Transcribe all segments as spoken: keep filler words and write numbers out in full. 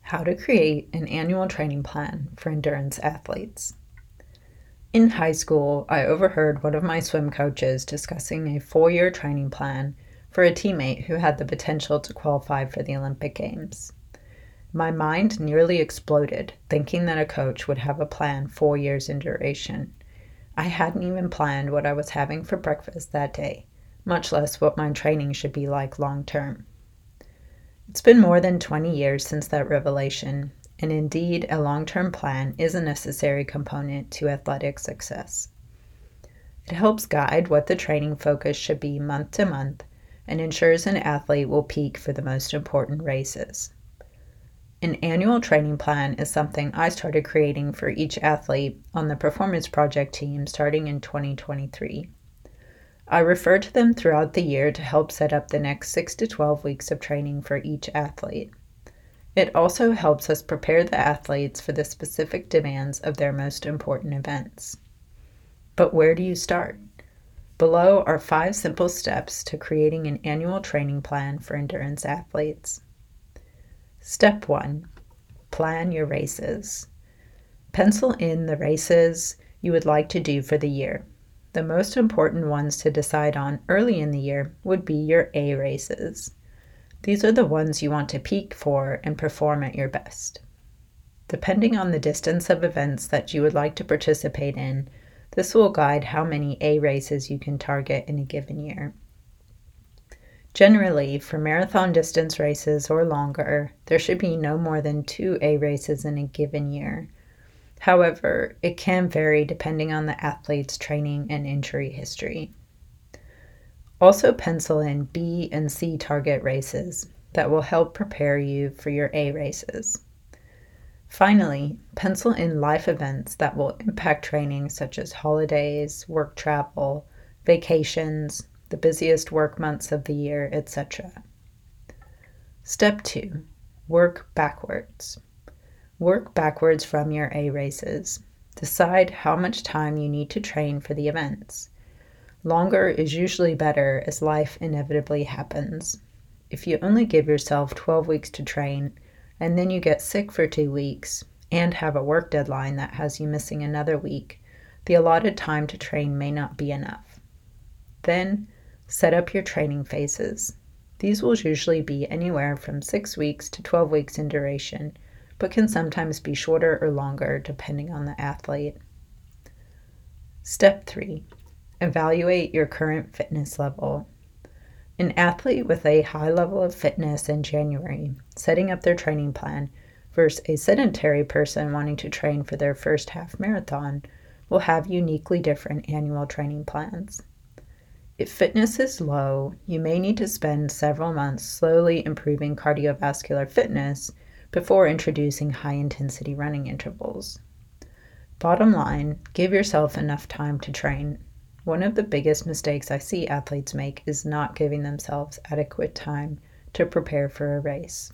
How to create an annual training plan for endurance athletes. In high school, I overheard one of my swim coaches discussing a four-year training plan for a teammate who had the potential to qualify for the Olympic Games. My mind nearly exploded thinking that a coach would have a plan four years in duration. I hadn't even planned what I was having for breakfast that day, much less what my training should be like long term. It's been more than twenty years since that revelation, and indeed a long-term plan is a necessary component to athletic success. It helps guide what the training focus should be month to month and ensures an athlete will peak for the most important races. An annual training plan is something I started creating for each athlete on the Performance Project team starting in twenty twenty-three. I refer to them throughout the year to help set up the next six to twelve weeks of training for each athlete. It also helps us prepare the athletes for the specific demands of their most important events. But where do you start? Below are five simple steps to creating an annual training plan for endurance athletes. Step one, plan your races. Pencil in the races you would like to do for the year. The most important ones to decide on early in the year would be your A races. These are the ones you want to peak for and perform at your best. Depending on the distance of events that you would like to participate in, this will guide how many A races you can target in a given year. Generally, for marathon distance races or longer, there should be no more than two A races in a given year. However, it can vary depending on the athlete's training and injury history. Also pencil in B and C target races that will help prepare you for your A races. Finally, pencil in life events that will impact training such as holidays, work travel, vacations, the busiest work months of the year, et cetera. Step two, work backwards. Work backwards from your A races. Decide how much time you need to train for the events. Longer is usually better as life inevitably happens. If you only give yourself twelve weeks to train, and then you get sick for two weeks, and have a work deadline that has you missing another week, the allotted time to train may not be enough. Then, set up your training phases. These will usually be anywhere from six weeks to twelve weeks in duration, but can sometimes be shorter or longer depending on the athlete. Step three, evaluate your current fitness level. An athlete with a high level of fitness in January, setting up their training plan, versus a sedentary person wanting to train for their first half marathon, will have uniquely different annual training plans. If fitness is low, you may need to spend several months slowly improving cardiovascular fitness before introducing high-intensity running intervals. Bottom line, give yourself enough time to train. One of the biggest mistakes I see athletes make is not giving themselves adequate time to prepare for a race.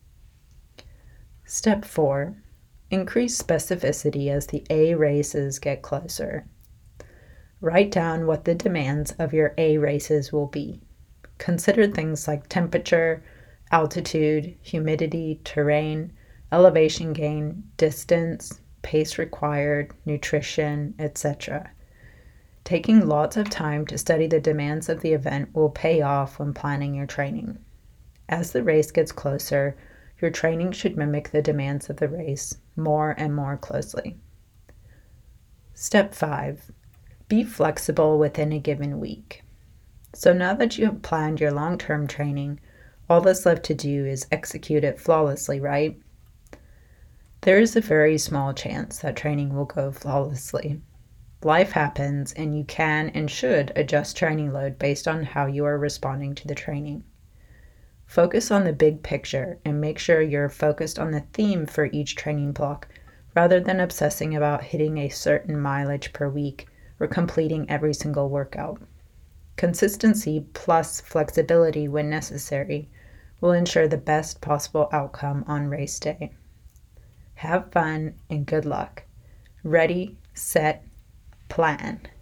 Step four, increase specificity as the A races get closer. Write down what the demands of your A races will be. Consider things like temperature, altitude, humidity, terrain, elevation gain, distance, pace required, nutrition, et cetera. Taking lots of time to study the demands of the event will pay off when planning your training. As the race gets closer, your training should mimic the demands of the race more and more closely. Step five, be flexible within a given week. So now that you have planned your long-term training, all that's left to do is execute it flawlessly, right? There is a very small chance that training will go flawlessly. Life happens, and you can and should adjust training load based on how you are responding to the training. Focus on the big picture and make sure you're focused on the theme for each training block rather than obsessing about hitting a certain mileage per week or completing every single workout. Consistency plus flexibility when necessary will ensure the best possible outcome on race day. Have fun and good luck. Ready, set, plan.